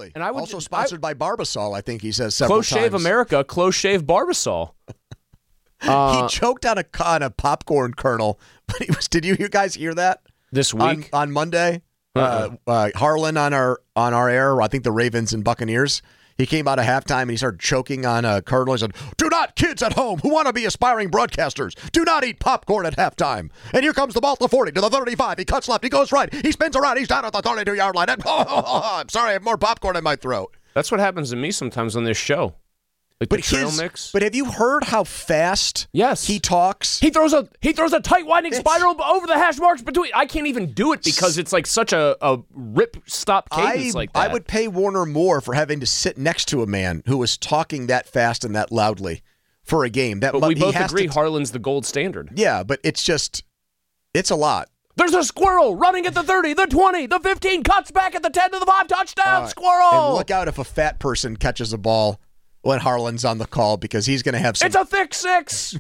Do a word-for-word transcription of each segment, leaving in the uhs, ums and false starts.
Absolutely. And I would also sponsored I, by Barbasol, I think he says several Close times. Shave America, Close Shave Barbasol. uh, he choked on a, on a popcorn kernel, but he was. Did you, you guys hear that? This week? On, on Monday? Uh-uh. Uh, uh, Harlan on our on our air, I think the Ravens and Buccaneers. He came out of halftime and he started choking on a kernel. He said, "Do not, kids at home who want to be aspiring broadcasters, do not eat popcorn at halftime." And here comes the ball to forty, to the thirty-five. He cuts left. He goes right. He spins around. He's down at the thirty-two-yard line. And, oh, oh, oh, I'm sorry, I have more popcorn in my throat. That's what happens to me sometimes on this show. Like but the trail his, mix. But have you heard how fast yes. he talks? He throws a he throws a tight winding it's, spiral over the hash marks between. I can't even do it because it's like such a, a rip stop cadence I, like that. I would pay Warner more for having to sit next to a man who was talking that fast and that loudly for a game. That but we both agree to, Harlan's the gold standard. Yeah, but it's just it's a lot. There's a squirrel running at the thirty, the twenty, the fifteen, cuts back at the ten to the five, touchdown, uh, squirrel. And look out if a fat person catches a ball when Harlan's on the call because he's going to have some. It's a thick six.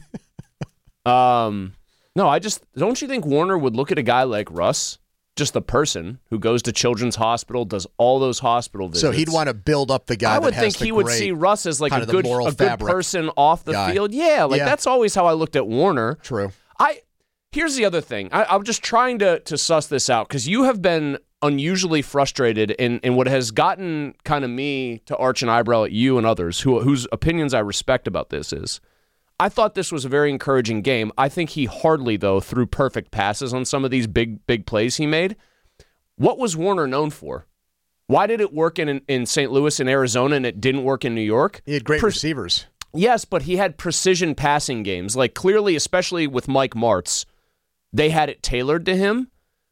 um, no, I just don't you think Warner would look at a guy like Russ, just the person who goes to Children's Hospital, does all those hospital visits. So he'd want to build up the guy. I would that think has the he would great, see Russ as like a good, a good fabric person off the guy. field. Yeah, like Yeah. that's always how I looked at Warner. True. I here's the other thing. I, I'm just trying to to suss this out because you have been unusually frustrated in, in what has gotten kind of me to arch an eyebrow at you and others who whose opinions I respect about this is I thought this was a very encouraging game. I think he hardly, though, threw perfect passes on some of these big, big plays he made. What was Warner known for? Why did it work in, in Saint Louis and Arizona and it didn't work in New York? He had great Pre- receivers. Yes, but he had precision passing games. Like clearly, especially with Mike Martz, they had it tailored to him.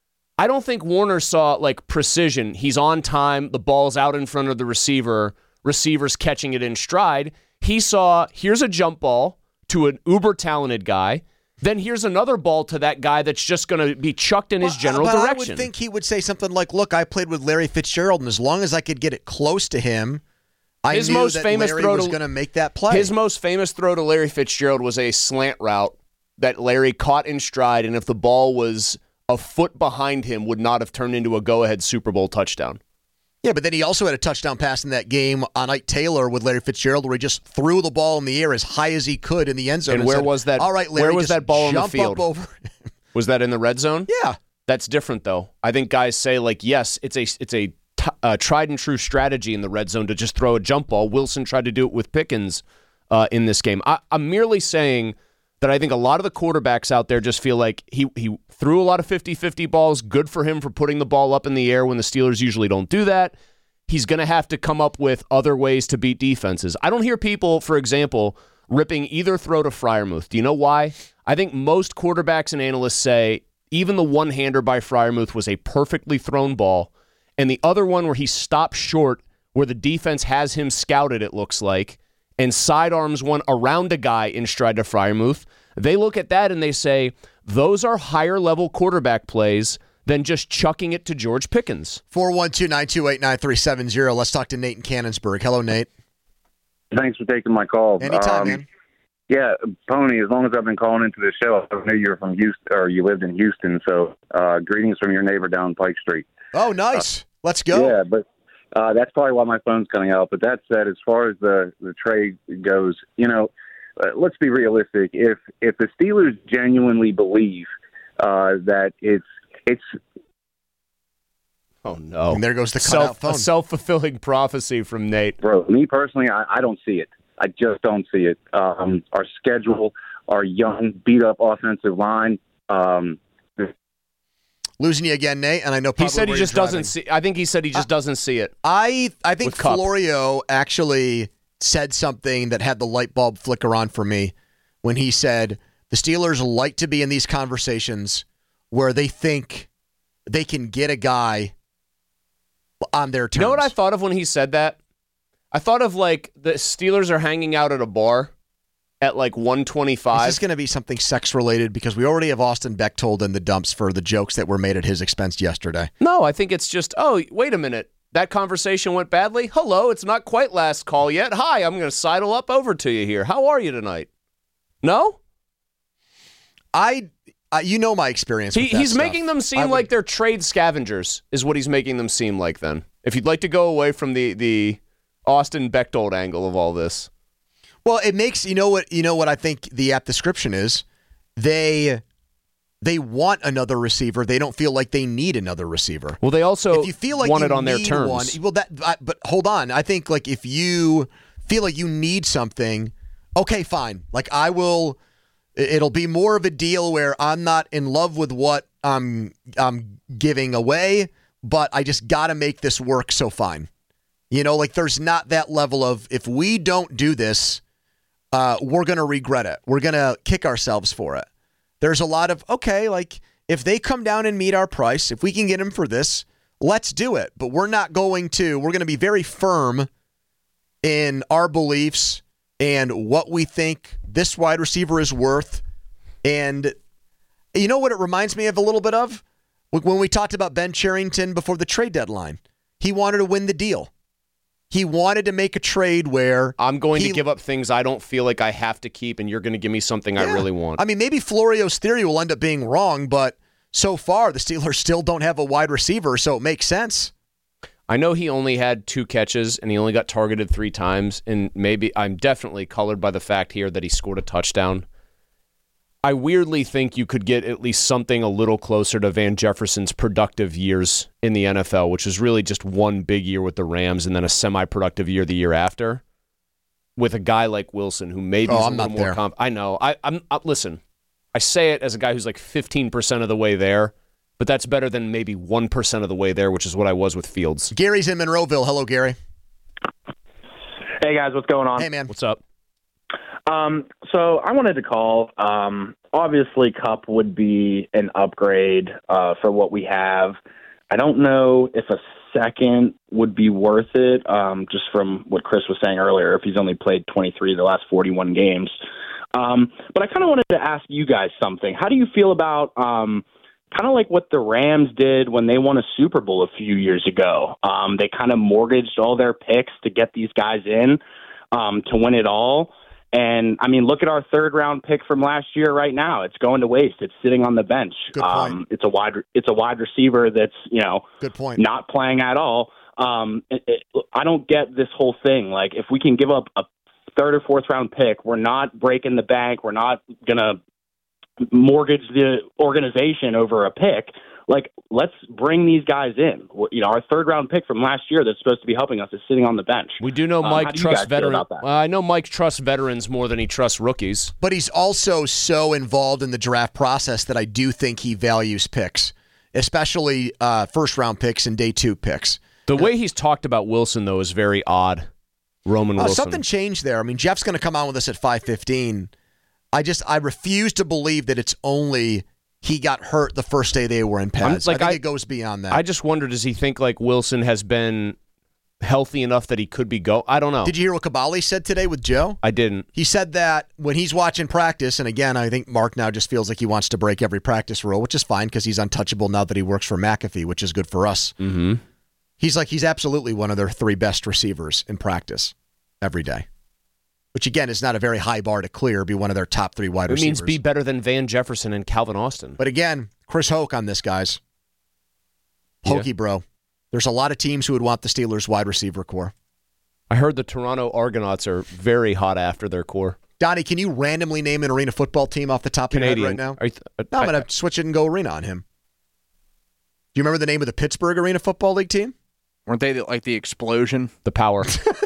I don't think Warner saw like precision. He's on time. The ball's out in front of the receiver. Receiver's catching it in stride. He saw, here's a jump ball to an uber-talented guy. Then here's another ball to that guy that's just going to be chucked in well, his general but direction. I would think he would say something like, look, I played with Larry Fitzgerald, and as long as I could get it close to him, I his knew most that famous Larry throw was to, going to make that play. His most famous throw to Larry Fitzgerald was a slant route that Larry caught in stride, and if the ball was a foot behind him, would not have turned into a go-ahead Super Bowl touchdown. Yeah, but then he also had a touchdown pass in that game on Ike Taylor with Larry Fitzgerald where he just threw the ball in the air as high as he could in the end zone. And, and where said, was that? All right, Larry, where was just that ball on the jump field? Up over. Was that in the red zone? Yeah. That's different, though. I think guys say, like, yes, it's a it's a t- uh, tried-and-true strategy in the red zone to just throw a jump ball. Wilson tried to do it with Pickens uh, in this game. I, I'm merely saying that I think a lot of the quarterbacks out there just feel like he, he threw a lot of fifty-fifty balls. Good for him for putting the ball up in the air when the Steelers usually don't do that. He's going to have to come up with other ways to beat defenses. I don't hear people, for example, ripping either throw to Freiermuth. Do you know why? I think most quarterbacks and analysts say even the one-hander by Freiermuth was a perfectly thrown ball, and the other one where he stopped short where the defense has him scouted, it looks like, and sidearms one around a guy in stride to Freiermuth, they look at that and they say, those are higher-level quarterback plays than just chucking it to George Pickens. four one two, nine two eight, nine three seven zero. Let's talk to Nate in Cannonsburg. Hello, Nate. Thanks for taking my call. Anytime, um, man. Yeah, Pony, as long as I've been calling into the show, I knew you were from Houston, or you lived in Houston, so uh, greetings from your neighbor down Pike Street. Oh, nice. Uh, Let's go. Yeah, but uh, that's probably why my phone's cutting out. But that said, as far as the, the trade goes, you know, uh, let's be realistic. If if the Steelers genuinely believe uh, that it's it's Oh, no. And there goes the Self, cutout phone. A self-fulfilling prophecy from Nate. Bro, me personally, I, I don't see it. I just don't see it. Um, our schedule, our young, beat-up offensive line. Um, Losing you again, Nate, and I know he said he just driving. doesn't see. I think he said he just uh, doesn't see it. I I think With Kupp. Florio actually said something that had the light bulb flicker on for me when he said the Steelers like to be in these conversations where they think they can get a guy on their terms. You know what I thought of when he said that? I thought of like the Steelers are hanging out at a bar at like one twenty-five. Is this going to be something sex-related? Because we already have Austin Bechtold in the dumps for the jokes that were made at his expense yesterday. No, I think it's just, oh, wait a minute. That conversation went badly? Hello, it's not quite last call yet. Hi, I'm going to sidle up over to you here. How are you tonight? No? I uh, you know my experience. He, with that he's stuff. making them seem I would- like they're trade scavengers, is what he's making them seem like. Then, if you'd like to go away from the the Austin Bechtold angle of all this, well, it makes you know what you know what I think the apt description is. They they want another receiver. They don't feel like they need another receiver. well, they also If you feel like want you it on their need terms. one, well, that I, but hold on. I think like if you feel like you need something, okay, fine. Like I will. It'll be more of a deal where I'm not in love with what I'm I'm giving away, but I just got to make this work. So fine, you know, like there's not that level of if we don't do this, uh, we're gonna regret it. We're gonna kick ourselves for it. There's a lot of okay, like if they come down and meet our price, if we can get them for this, let's do it. But we're not going to. We're going to be very firm in our beliefs and what we think this wide receiver is worth. And you know what it reminds me of a little bit of? When we talked about Ben Cherington before the trade deadline. He wanted to win the deal. He wanted to make a trade where I'm going he, to give up things I don't feel like I have to keep, and you're going to give me something yeah. I really want. I mean, maybe Florio's theory will end up being wrong, but so far the Steelers still don't have a wide receiver, so it makes sense. I know he only had two catches and he only got targeted three times, and maybe I'm definitely colored by the fact here that he scored a touchdown. I weirdly think you could get at least something a little closer to Van Jefferson's productive years in the N F L, which is really just one big year with the Rams and then a semi-productive year the year after, with a guy like Wilson who maybe Oh, is a I'm little not more there. comp- I know. I, I'm uh, listen. I say it as a guy who's like fifteen percent of the way there, but that's better than maybe one percent of the way there, which is what I was with Fields. Gary's in Monroeville. Hello, Gary. Hey guys, what's going on? Hey, man. What's up? Um, so I wanted to call. Um, obviously, Cup would be an upgrade uh, for what we have. I don't know if a second would be worth it, um, just from what Chris was saying earlier, if he's only played twenty-three of the last forty-one games. Um, but I kind of wanted to ask you guys something. How do you feel about um, kind of like what the Rams did when they won a Super Bowl a few years ago? Um, they kind of mortgaged all their picks to get these guys in um, to win it all. And, I mean, look at our third-round pick from last year right now. It's going to waste. It's sitting on the bench. Good point. Um, it's a wide it's a wide receiver that's, you know, Good point. not playing at all. Um, it, it, I don't get this whole thing. Like, if we can give up a third or fourth-round pick, we're not breaking the bank. We're not going to mortgage the organization over a pick. Like, let's bring these guys in. You know, our third round pick from last year that's supposed to be helping us is sitting on the bench. We do know Um, Mike how do you trusts guys feel veterans. about that? Well, I know Mike trusts veterans more than he trusts rookies. But he's also so involved in the draft process that I do think he values picks, especially uh, first-round picks and day two picks. The way he's talked about Wilson, though, is very odd. Roman Uh, Wilson. something changed there. I mean, Jeff's going to come on with us at five fifteen. I just I refuse to believe that it's only he got hurt the first day they were in pads. like, I think I- it goes beyond that. I just wonder, does he think like Wilson has been healthy enough that he could be go? I don't know. Did you hear what Kabali said today with Joe? I didn't. He said that when he's watching practice, and again, I think Mark now just feels like he wants to break every practice rule, which is fine because he's untouchable now that he works for McAfee, which is good for us. Mm-hmm. He's like, he's absolutely one of their three best receivers in practice every day, which again is not a very high bar to clear, be one of their top three wide It receivers. means be better than Van Jefferson and Calvin Austin. But again, Chris Hoke on this, guys. Hokey, Yeah. bro. There's a lot of teams who would want the Steelers wide receiver core. I heard the Toronto Argonauts are very hot after their core. Donnie, can you randomly name an arena football team off the top of your head Canadian right now? Are you th- No, I'm I- going to switch it and go arena on him. Do you remember the name of the Pittsburgh Arena Football League team? Weren't they the, like the explosion? the power.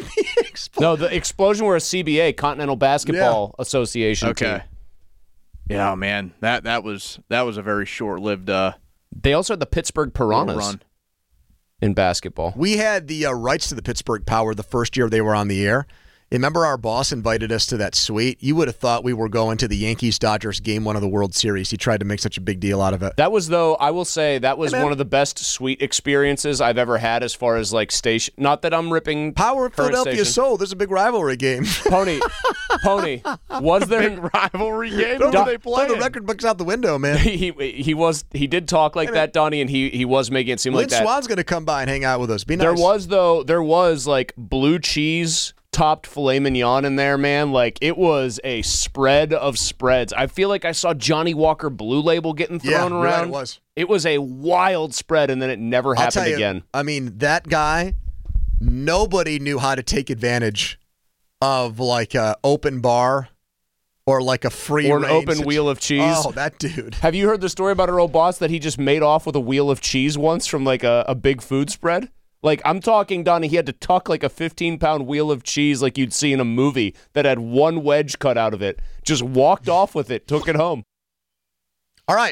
No, the explosion were a C B A, Continental Basketball Association Okay. team. Yeah, man, that that was that was a very short-lived uh, They also had the Pittsburgh Piranhas run. in basketball. We had the uh, rights to the Pittsburgh Power the first year they were on the air. Remember our boss invited us to that suite? You would have thought we were going to the Yankees-Dodgers game one of the World Series. He tried to make such a big deal out of it. That was, though, I will say, that was Hey, man. one of the best suite experiences I've ever had as far as, like, station. Not that I'm ripping Power of current Philadelphia station. Soul. There's a big rivalry game. Pony. Pony. Was there... Big rivalry game. Throw Who the- were they throw playing? the record books out the window, man. he, he he was he did talk like that, Donnie, and he he was making it seem Lynn like that. Swan's going to come by and hang out with us. Be nice. There was though there was like blue cheese topped filet mignon in there, man. Like, it was a spread of spreads. I feel like I saw Johnny Walker Blue Label getting thrown yeah, around. Right, it was. It was a wild spread, and then it never I'll happened tell you, again. I mean, that guy, nobody knew how to take advantage of like a open bar or like a free Or an range open situ- wheel of cheese. Oh, that dude. Have you heard the story about our old boss that he just made off with a wheel of cheese once from like a, a big food spread? Like, I'm talking, Donnie, he had to tuck like a fifteen-pound wheel of cheese like you'd see in a movie that had one wedge cut out of it. Just walked off with it, took it home. All right.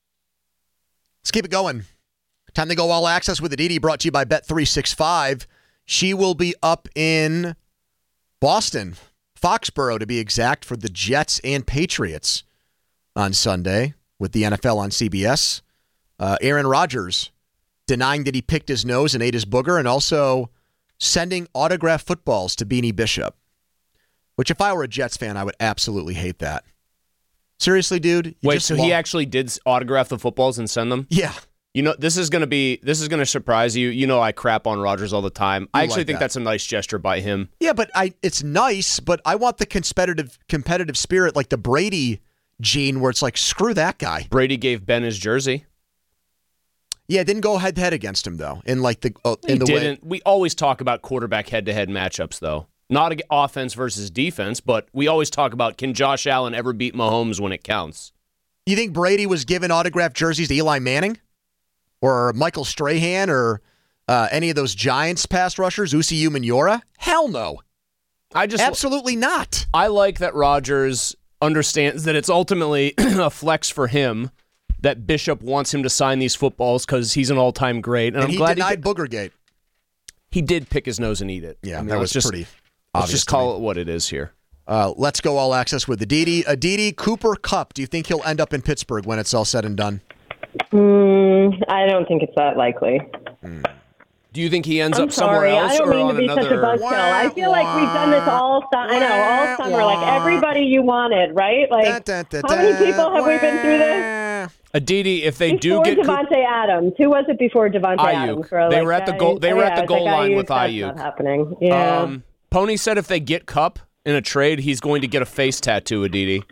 Let's keep it going. Time to go all access with Aditi, brought to you by Bet three sixty-five. She will be up in Boston, Foxborough to be exact, for the Jets and Patriots on Sunday with the N F L on C B S. Uh, Aaron Rodgers denying that he picked his nose and ate his booger, and also sending autographed footballs to Beanie Bishop, which if I were a Jets fan, I would absolutely hate that. Seriously, dude? You Wait, just so lo- he actually did autograph the footballs and send them? Yeah. You know, this is going to be, this is going to surprise you. You know I crap on Rodgers all the time. I actually like think that. that's a nice gesture by him. Yeah, but I it's nice, but I want the competitive competitive spirit, like the Brady gene, where it's like, screw that guy. Brady gave Ben his jersey. Yeah, it didn't go head to head against him though. In like the uh, in He the didn't. way. We always talk about quarterback head-to-head matchups, though. Not ag- offense versus defense, but we always talk about, can Josh Allen ever beat Mahomes when it counts? You think Brady was giving autographed jerseys to Eli Manning, or Michael Strahan, or uh, any of those Giants pass rushers, Usi Umenyiora? Hell no, I just absolutely not. I like that Rodgers understands that it's ultimately a flex for him that Bishop wants him to sign these footballs because he's an all-time great, and, And I'm he glad denied he, Boogergate. he did pick his nose and eat it. Yeah, I mean, that let's was just, pretty Let's obvious just to call me. it what it is here. Uh, let's go all access with Aditi. Aditi, Cooper Kupp. Do you think he'll end up in Pittsburgh when it's all said and done? Mm, I don't think it's that likely. Do you think he ends I'm up somewhere sorry. else I don't or mean on to be another? such a buzzkill. I feel like we've done this all summer. I know, all summer. Like everybody you wanted, right? Like, Da, da, da, how many da, people have we been through this? Aditi, if they Before do get Coop- Devontae Adams. Who was it before Devontae Ayuk. Adams? Where, They like, were at the guys- goal- they were oh, at the yeah, goal it's like line Ayuk, with that's Ayuk. not happening. Yeah. Um, Pony said if they get Cup in a trade, he's going to get a face tattoo, Aditi.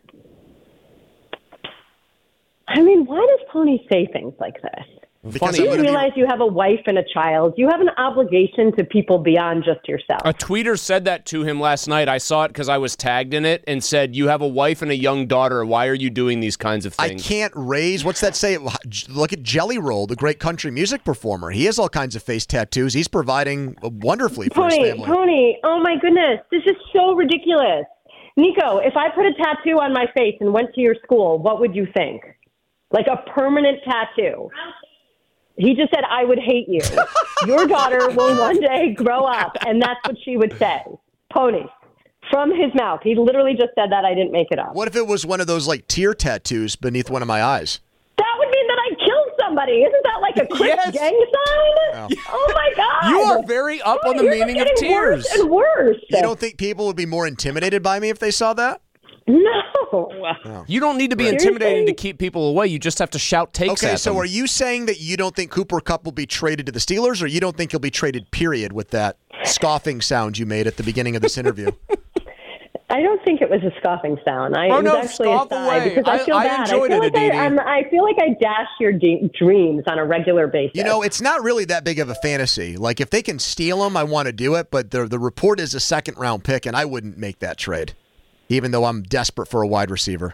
I mean, why does Pony say things like this? Because Funny. Do I'm you gonna be- realize you have a wife and a child? You have an obligation to people beyond just yourself. A tweeter said that to him last night. I saw it because I was tagged in it and said, you have a wife and a young daughter. Why are you doing these kinds of I things? can't raise. What's that say? Look at Jelly Roll, the great country music performer. He has all kinds of face tattoos. He's providing wonderfully for his Pony, family. Pony, oh my goodness, this is so ridiculous. Nico, if I put a tattoo on my face and went to your school, what would you think? Like a permanent tattoo. He just said, I would hate you. Your daughter will one day grow up, and that's what she would say. Pony. From his mouth. He literally just said that. I didn't make it up. What if it was one of those like tear tattoos beneath one of my eyes? That would mean that I killed somebody. Isn't that like a Crips Yes. gang sign? Oh. oh, my God. You are very up Oh, on the you're meaning of getting tears. Worse and worse. You don't think people would be more intimidated by me if they saw that? No. You don't need to be Right. intimidated to Seriously? keep people away. You just have to shout takes Okay, at so them. are you saying that you don't think Cooper Kupp will be traded to the Steelers, or you don't think he'll be traded, period, with that scoffing sound you made at the beginning of this interview? I don't think it was a scoffing sound. I, Oh, it was no, actually scoff a sigh away. because I I- feel I bad. enjoyed I feel it, like I, Aditi. I'm, I feel like I dash your de- dreams on a regular basis. You know, it's not really that big of a fantasy. Like, if they can steal him, I want to do it, but the, the report is a second-round pick, and I wouldn't make that trade, even though I'm desperate for a wide receiver.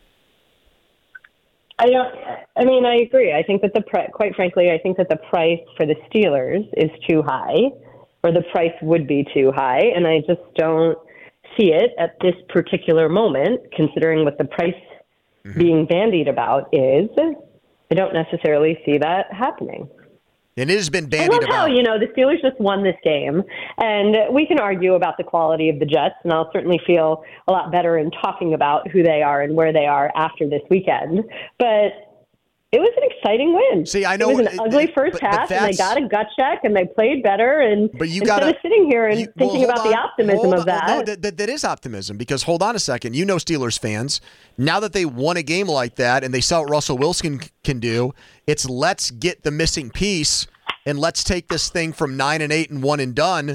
I don't. I mean, I agree. I think that the pri- quite frankly, I think that the price for the Steelers is too high, or the price would be too high, and I just don't see it at this particular moment, considering what the price mm-hmm. being bandied about is. I don't necessarily see that happening. And it has been I bandied love how, about. you know, the Steelers just won this game, and we can argue about the quality of the Jets, and I'll certainly feel a lot better in talking about who they are and where they are after this weekend. But it was an exciting win. See, I know it was an it- ugly it- first but- but half, and they that's- got a gut check, and they played better. And But you instead gotta, of sitting here and you- well, thinking hold about the on. optimism Hold of on. that, No, that, that, that is optimism, because hold on a second. You know Steelers fans, now that they won a game like that and they saw what Russell Wilson c- can do, it's let's get the missing piece and let's take this thing from nine and eight and one and done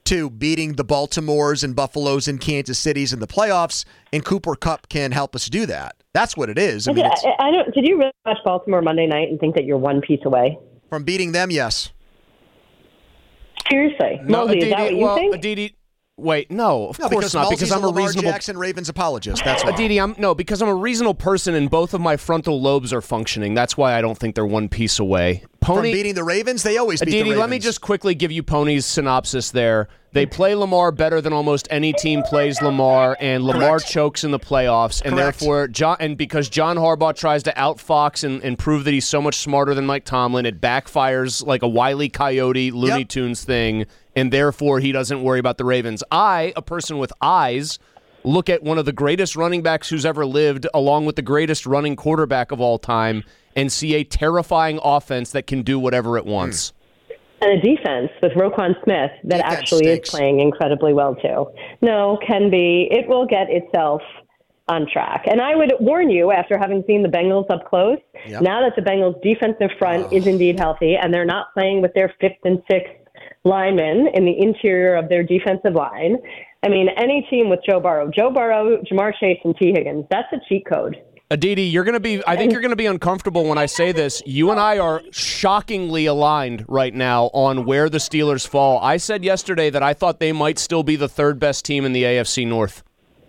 to beating the Baltimores and Buffaloes and Kansas Cities in the playoffs, and Cooper Kupp can help us do that. That's what it is. I mean, it's, I, I don't. Did you really watch Baltimore Monday night and think that you're one piece away from beating them? Yes. Seriously, No, Mosey, Aditi, is that what you well, think? Aditi, wait, no, of No, course because not. Malsey's Because I'm a Lamar reasonable Jackson Ravens apologist. That's why. Aditi, I'm no, because I'm a reasonable person and both of my frontal lobes are functioning. That's why I don't think they're one piece away. From Pony beating the Ravens, they always beat the Aditi, Ravens. let me just quickly give you Pony's synopsis there. They play Lamar better than almost any team plays Lamar, and Lamar Correct. chokes in the playoffs, and Correct. therefore, John, and because John Harbaugh tries to outfox and, and prove that he's so much smarter than Mike Tomlin, it backfires like a Wile E. Coyote Looney Yep. Tunes thing, and therefore he doesn't worry about the Ravens. I, a person with eyes, look at one of the greatest running backs who's ever lived, along with the greatest running quarterback of all time, and see a terrifying offense that can do whatever it wants. Hmm. And a defense with Roquan Smith that Defense actually stinks. is playing incredibly well, too. No, can be. It will get itself on track. And I would warn you, after having seen the Bengals up close, Yep. now that the Bengals' defensive front is indeed healthy and they're not playing with their fifth and sixth linemen in the interior of their defensive line, I mean, any team with Joe Burrow, Joe Burrow, Jamar Chase, and T. Higgins, that's a cheat code. Aditi, you're going to be, I think you're going to be uncomfortable when I say this. You and I are shockingly aligned right now on where the Steelers fall. I said yesterday that I thought they might still be the third best team in the A F C North.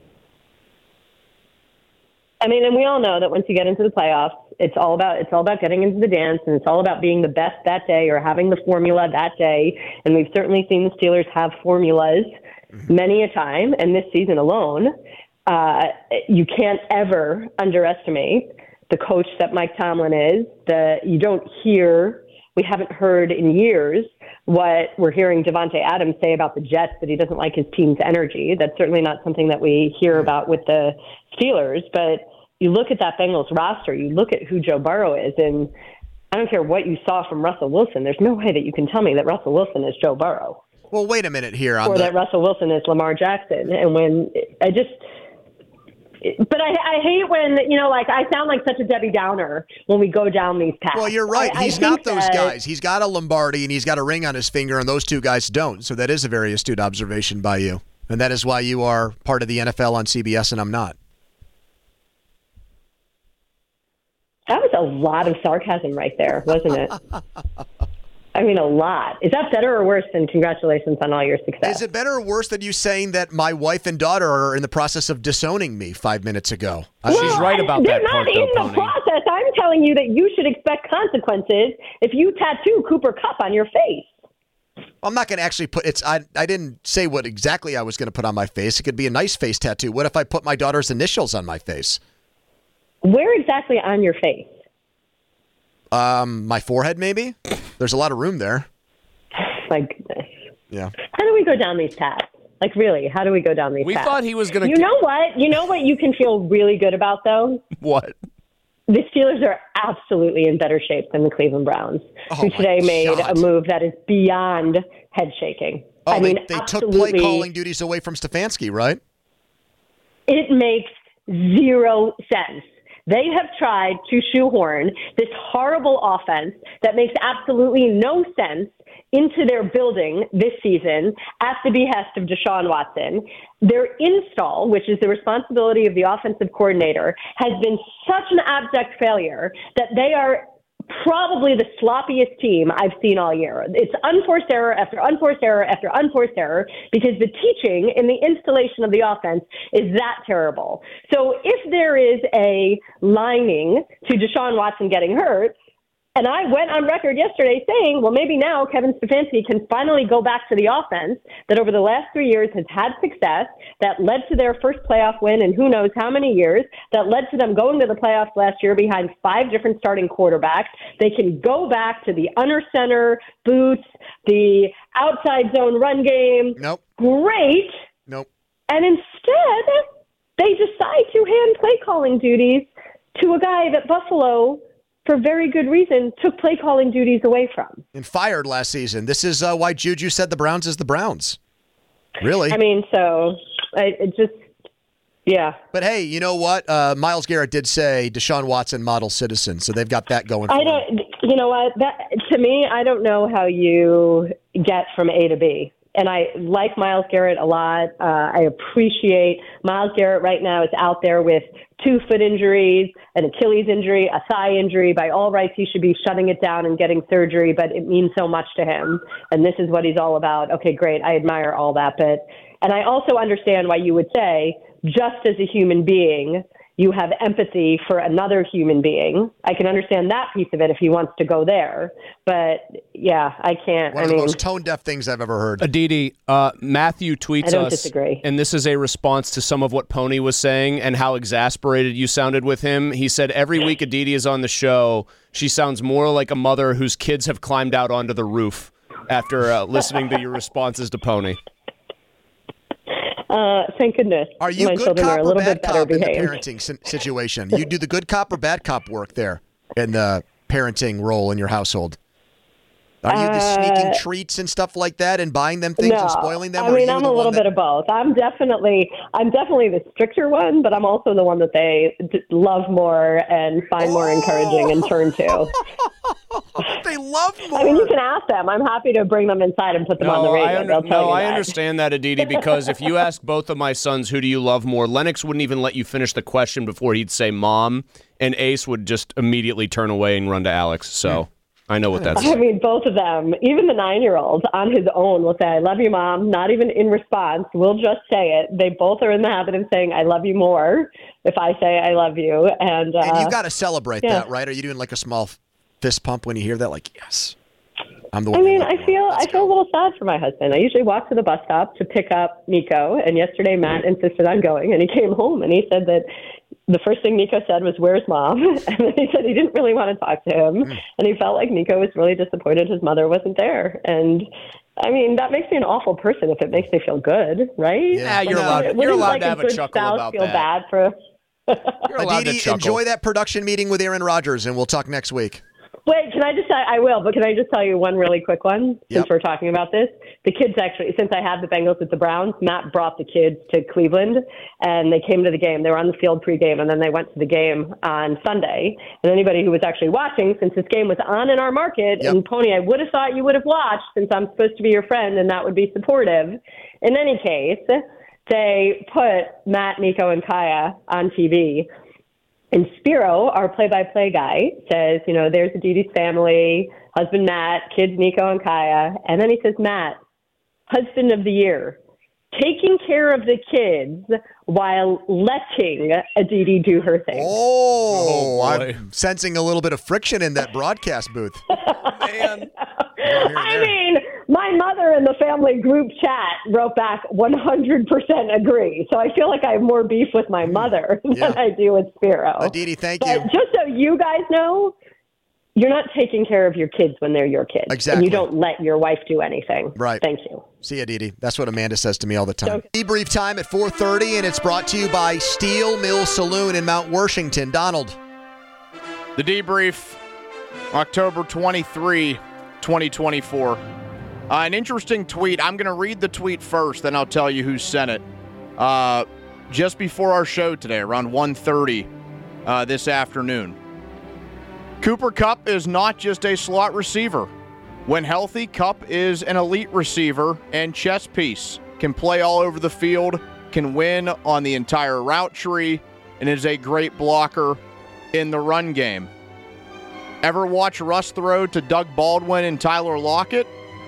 I mean, and we all know that once you get into the playoffs, it's all about it's all about getting into the dance, and it's all about being the best that day or having the formula that day. And we've certainly seen the Steelers have formulas many a time, and this season alone. Uh, you can't ever underestimate the coach that Mike Tomlin is. The, you don't hear, we haven't heard in years what we're hearing Devontae Adams say about the Jets, that he doesn't like his team's energy. That's certainly not something that we hear about with the Steelers. But you look at that Bengals roster, you look at who Joe Burrow is, and I don't care what you saw from Russell Wilson. There's no way that you can tell me that Russell Wilson is Joe Burrow. Well, wait a minute here. On or the, that Russell Wilson is Lamar Jackson. And when I just... But I, I hate when, you know, like I sound like such a Debbie Downer when we go down these paths. Well, you're right. I, I he's not think those that, guys. He's got a Lombardi and he's got a ring on his finger, and those two guys don't. So that is a very astute observation by you. And that is why you are part of the N F L on C B S and I'm not. That was a lot of sarcasm right there, wasn't it? I mean, a lot. Is that better or worse than congratulations on all your success? Is it better or worse than you saying that my wife and daughter are in the process of disowning me five minutes ago? Well, She's right about they're that part, not though, in the Pony. process. I'm telling you that you should expect consequences if you tattoo Cooper Kupp on your face. I'm not going to actually put it's. I I didn't say what exactly I was going to put on my face. It could be a nice face tattoo. What if I put my daughter's initials on my face? Where exactly on your face? Um, my forehead, maybe. There's a lot of room there. My goodness. Yeah. How do we go down these paths? Like, really, how do we go down these We paths? thought he was going to. You know what? You know what you can feel really good about, though? What? The Steelers are absolutely in better shape than the Cleveland Browns, Oh, who my today made God. a move that is beyond head shaking. Oh, I mean, they, they took absolutely, play calling duties away from Stefanski, right? It makes zero sense. They have tried to shoehorn this horrible offense that makes absolutely no sense into their building this season at the behest of Deshaun Watson. Their install, which is the responsibility of the offensive coordinator, has been such an abject failure that they are probably the sloppiest team I've seen all year. It's unforced error after unforced error after unforced error because the teaching in the installation of the offense is that terrible. So if there is a lining to Deshaun Watson getting hurt, and I went on record yesterday saying, well, maybe now Kevin Stefanski can finally go back to the offense that over the last three years has had success, that led to their first playoff win in who knows how many years, that led to them going to the playoffs last year behind five different starting quarterbacks. They can go back to the under center, boots, the outside zone run game. Nope. Great. Nope. And instead, they decide to hand play calling duties to a guy that Buffalo, for very good reason, took play calling duties away from. And fired last season. This is uh, why Juju said the Browns is the Browns. Really? I mean, so I, it just, yeah. But hey, you know what? Uh, Myles Garrett did say Deshaun Watson model citizen, so they've got that going for I them. don't, you know what? That to me, I don't know how you get from A to B. and I like Myles Garrett a lot. Uh, I appreciate Myles Garrett right now is out there with two foot injuries, an Achilles injury, a thigh injury. By all rights, he should be shutting it down and getting surgery, but it means so much to him. And this is what he's all about. Okay, great. I admire all that. But, and I also understand why you would say, just as a human being, you have empathy for another human being. I can understand that piece of it if he wants to go there. But, yeah, I can't. One I of mean, the most tone-deaf things I've ever heard. Aditi, uh, Matthew tweets I don't us, disagree. and this is a response to some of what Pony was saying and how exasperated you sounded with him. He said, every week Aditi is on the show, she sounds more like a mother whose kids have climbed out onto the roof after uh, listening to your responses to Pony. Uh, thank goodness. Are you my good children are cop a or little bad bit better cop in the behaved. parenting si- situation? You do the good cop or bad cop work there in the parenting role in your household? Are you the sneaking Uh, treats and stuff like that and buying them things no, and spoiling them? I or are mean, you I'm the a one little that- bit of both. I'm definitely, I'm definitely the stricter one, but I'm also the one that they d- love more and find more encouraging and turn to. They love more. I mean, you can ask them. I'm happy to bring them inside and put them on the No, radio. I, under- They'll tell no, you I that. understand that, Aditi, because if you ask both of my sons who do you love more, Lennox wouldn't even let you finish the question before he'd say mom, and Ace would just immediately turn away and run to Alex. So I know what that's I like. mean, both of them, even the nine-year-old on his own will say, I love you, Mom, not even in response. We'll just say it. They both are in the habit of saying, I love you more if I say I love you. And, uh, And you got to celebrate yeah. that, right? Are you doing like a small fist pump when you hear that? Like, yes, I'm the I one. mean, you love I more. feel Let's I feel a go. little sad for my husband. I usually walk to the bus stop to pick up Nico, and yesterday Matt insisted on going, and he came home and he said that the first thing Nico said was, "Where's Mom?" And then he said he didn't really want to talk to him, Mm. and he felt like Nico was really disappointed his mother wasn't there. And I mean, that makes me an awful person if it makes me feel good, right? Yeah, you're No. allowed, Wouldn't, you're allowed like to have a, good chuckle spouse about feel that. bad for. You're allowed to Aditi, chuckle. enjoy that production meeting with Aaron Rodgers, and we'll talk next week. Wait, can I just I, I will, but can I just tell you one really quick one since Yep. we're talking about this? The kids actually, since I had the Bengals with the Browns, Matt brought the kids to Cleveland, and they came to the game. They were on the field pregame, and then they went to the game on Sunday. And anybody who was actually watching, since this game was on in our market, Yep. and Pony, I would have thought you would have watched since I'm supposed to be your friend, and that would be supportive. In any case, they put Matt, Nico, and Kaya on T V. And Spiro, our play-by-play guy, says, you know, there's Aditi's family, husband Matt, kids Nico and Kaya. And then he says, Matt, husband of the year, taking care of the kids while letting Aditi do her thing. Oh, Oh, boy. I'm sensing a little bit of friction in that broadcast booth. Man. I mean, my mother in the family group chat wrote back one hundred percent agree. So I feel like I have more beef with my mother Yeah. than I do with Spiro. Aditi, thank But you. just so you guys know, you're not taking care of your kids when they're your kids. Exactly. And you don't let your wife do anything. Right. Thank you. See ya, Aditi. That's what Amanda says to me all the time. Okay. Debrief time at four thirty, and it's brought to you by Steel Mill Saloon in Mount Washington. Donald. The debrief, October twenty-third, twenty twenty-four. Uh, an interesting tweet. I'm going to read the tweet first, then I'll tell you who sent it. Uh, just before our show today, around one thirty uh, this afternoon. Cooper Kupp is not just a slot receiver. When healthy, Kupp is an elite receiver and chess piece. Can play all over the field, can win on the entire route tree, and is a great blocker in the run game. Ever watch Russ throw to Doug Baldwin and Tyler Lockett?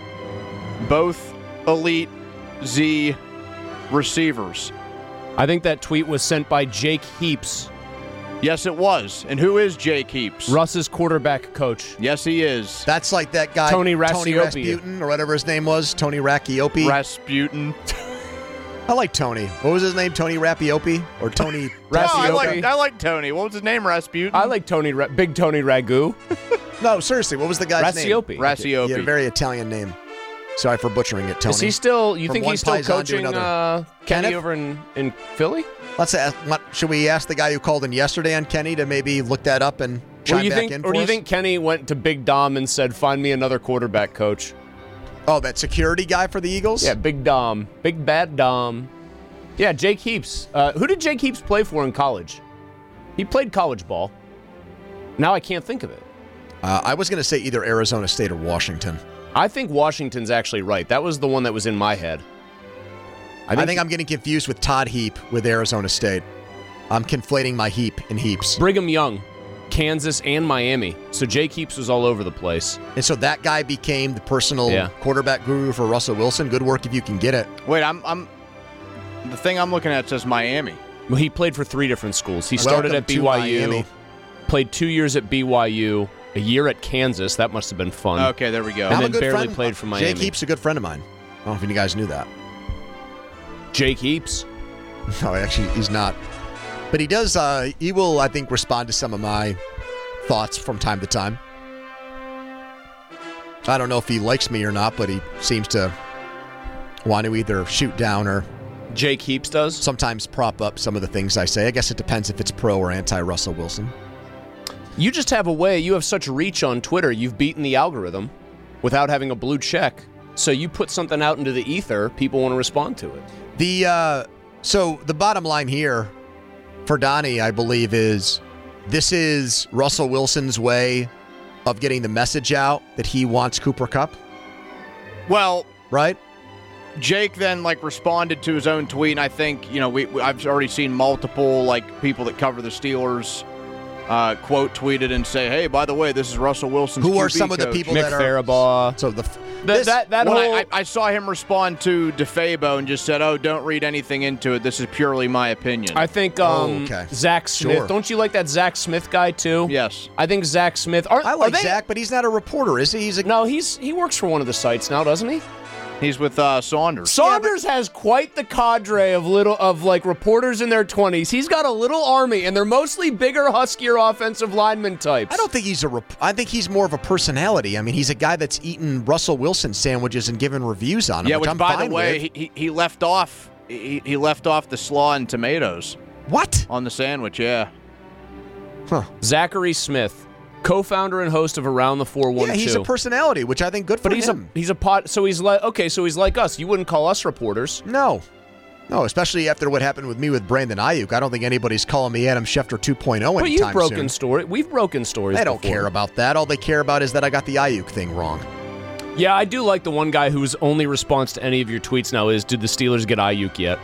Both elite Z receivers. I think that tweet was sent by Jake Heaps, Yes, it was. And who is Jake Heaps? Russ's quarterback coach. Yes, he is. That's like that guy, Tony Tony Rasiopi. Rasputin, or whatever his name was. Tony Rakiopi. Rasputin. I like Tony. What was his name? Tony Rapiopi? Or Tony No, I Rasiopi. like, I like Tony. What was his name? Rasputin? I like Tony, Ra- Big Tony Ragu. No, seriously, what was the guy's name? Rasiopi. Rasiopi. He had a very Italian name. Sorry for butchering it, Tony. Is he still? You From think one he's still Paisan to coaching another. uh, Kenny Kenneth? over in, in Philly? Let's ask. What, should we ask the guy who called in yesterday on Kenny to maybe look that up and chime Or you back think, in or for do you us? think Kenny went to Big Dom and said, "Find me another quarterback coach"? Oh, that security guy for the Eagles? Yeah, Big Dom, Big Bad Dom. Yeah, Jake Heaps. Uh, who did Jake Heaps play for in college? He played college ball. Now I can't think of it. Uh, I was going to say either Arizona State or Washington. I think Washington's actually right. That was the one that was in my head. I think, I think I'm getting confused with Todd Heap with Arizona State. I'm conflating my Heap and Heaps. Brigham Young, Kansas, and Miami. So Jake Heaps was all over the place. And so that guy became the personal Yeah. quarterback guru for Russell Wilson. Good work if you can get it. Wait, I'm I'm the thing I'm looking at says Miami. Well, he played for three different schools. He started Welcome at to B Y U, Miami. played two years at B Y U, a year at Kansas. That must have been fun. Okay, there we go. And I'm then a good barely friend. played for Miami. Jake Heap's a good friend of mine. I don't know if you guys knew that. Jake Heaps. No, actually, he's not. But he does, uh, he will, I think, respond to some of my thoughts from time to time. I don't know if he likes me or not, but he seems to want to either shoot down or Jake Heaps does? sometimes prop up some of the things I say. I guess it depends if it's pro or anti-Russell Wilson. You just have a way, you have such reach on Twitter, you've beaten the algorithm without having a blue check. So you put something out into the ether, people want to respond to it. The uh, so the bottom line here for Donnie, I believe, is this is Russell Wilson's way of getting the message out that he wants Cooper Kupp, Well, right? Jake then like responded to his own tweet, and I think you know we, we I've already seen multiple like people that cover the Steelers uh, quote tweeted and say, "Hey, by the way, this is Russell Wilson's Who Q are B some of the coach." people Mick that are Faribaugh. so the That, this- that, that Well, whole, I, I saw him respond to DeFabo and just said, "Oh, don't read anything into it. This is purely my opinion." I think um, Oh, okay. Zach Smith. Sure. Don't you like that Zach Smith guy too? yes. I think Zach Smith. Are, I are like they- Zach, but he's not a reporter, is he? He's a No, he's he works for one of the sites now, doesn't he? He's with uh, Saunders. Saunders has quite the cadre of little of like reporters in their twenties. He's got a little army, and they're mostly bigger, huskier offensive lineman types. I don't think he's a. Rep- I think he's more of a personality. I mean, he's a guy that's eaten Russell Wilson sandwiches and given reviews on them. Yeah, which, which I'm by fine the way, with. he, he he left off he, he left off the slaw and tomatoes What? on the sandwich. Yeah. Zachary Smith, co-founder and host of Around the four one two. Yeah, he's a personality, which I think good for But he's him. a he's a pot. So he's like okay. So he's like us. You wouldn't call us reporters. No. No, especially after what happened with me with Brandon Ayuk. I don't think anybody's calling me Adam Schefter two point oh But anytime you've broken soon. story. We've broken stories. They don't before. care about that. All they care about is that I got the Ayuk thing wrong. Yeah, I do like the one guy whose only response to any of your tweets now is, "Did the Steelers get Ayuk yet?"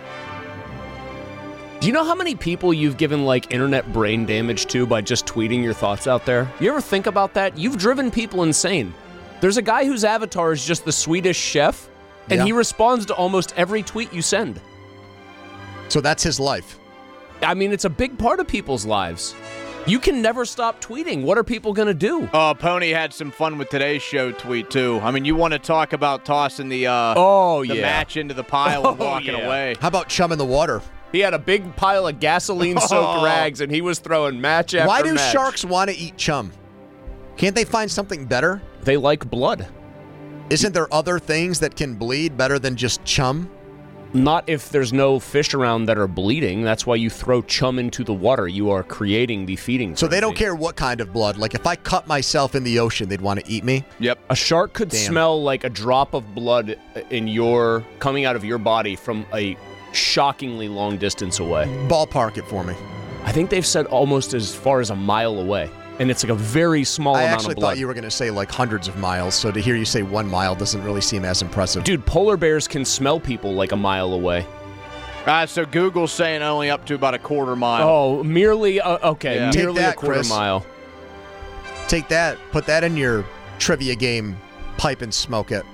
Do you know how many people you've given like internet brain damage to by just tweeting your thoughts out there? You ever think about that? You've driven people insane. There's a guy whose avatar is just the Swedish chef, and Yeah. he responds to almost every tweet you send. So that's his life. I mean, it's a big part of people's lives. You can never stop tweeting. What are people going to do? Oh, Pony had some fun with today's show tweet too. I mean, you want to talk about tossing the uh, Oh, the yeah. match into the pile and Oh, walking yeah. away. How about chum in the water? He had a big pile of gasoline-soaked Oh. rags, and he was throwing match after Why do match. sharks want to eat chum? Can't they find something better? They like blood. Isn't there other things that can bleed better than just chum? Not if there's no fish around that are bleeding. That's why you throw chum into the water. You are creating the feeding So they don't frenzy. care what kind of blood. Like if I cut myself in the ocean, they'd want to eat me. Yep. A shark could Damn. smell like a drop of blood in your coming out of your body from a shockingly long distance away. Ballpark it for me. I think they've said almost as far as a mile away, and it's like a very small I amount actually of blood. thought you were going to say like hundreds of miles, so to hear you say one mile doesn't really seem as impressive. Dude, polar bears can smell people like a mile away. Uh, so Google's saying only up to about a quarter mile. Oh, merely uh, okay, Yeah. Take merely that, a quarter Chris. mile. Take that, put that in your trivia game pipe and smoke it.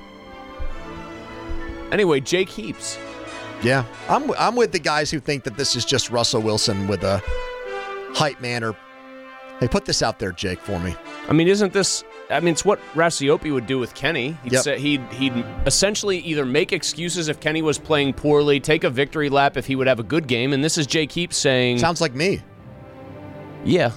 Anyway, Jake Heaps. Yeah, I'm I'm with the guys who think that this is just Russell Wilson with a hype man or, hey, put this out there, Jake, for me. I mean, isn't this? I mean, it's what Rasiopi would do with Kenny. He'd Yep. say he'd he'd essentially either make excuses if Kenny was playing poorly, take a victory lap if he would have a good game, and this is Jake Heaps saying, Sounds like me. "Yeah,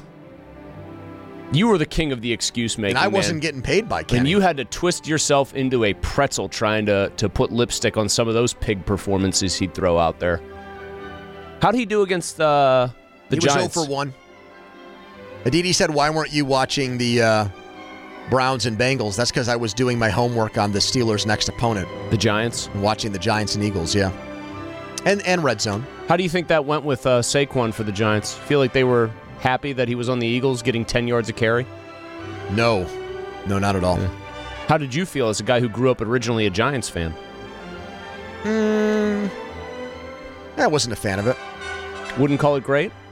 you were the king of the excuse making, And I man. wasn't getting paid by Kenny. And you had to twist yourself into a pretzel trying to to put lipstick on some of those pig performances he'd throw out there. How'd he do against uh, the he Giants? was oh for one. Aditi said, why weren't you watching the uh, Browns and Bengals? That's because I was doing my homework on the Steelers' next opponent. The Giants. And watching the Giants and Eagles, yeah. And and Red Zone. How do you think that went with uh, Saquon for the Giants? Feel like they were happy that he was on the Eagles getting ten yards a carry? No. No, not at all. How did you feel as a guy who grew up originally a Giants fan? Mm, I wasn't a fan of it. Wouldn't call it great?